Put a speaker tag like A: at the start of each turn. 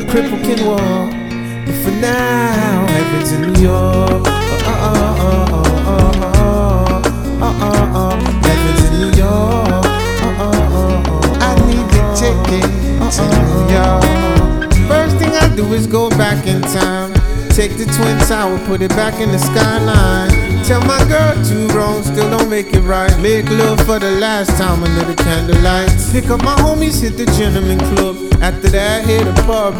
A: cripple can walk. But for now, heaven's in New York. Heaven's in New York. I need to check it to New York. First thing I do is go back in time. Take the Twin Tower, put it back in the skyline. Tell my girl two wrongs still don't make it right. Make love for the last time under the candlelight. Pick up my homies, hit the gentleman club. After that, hit a pub.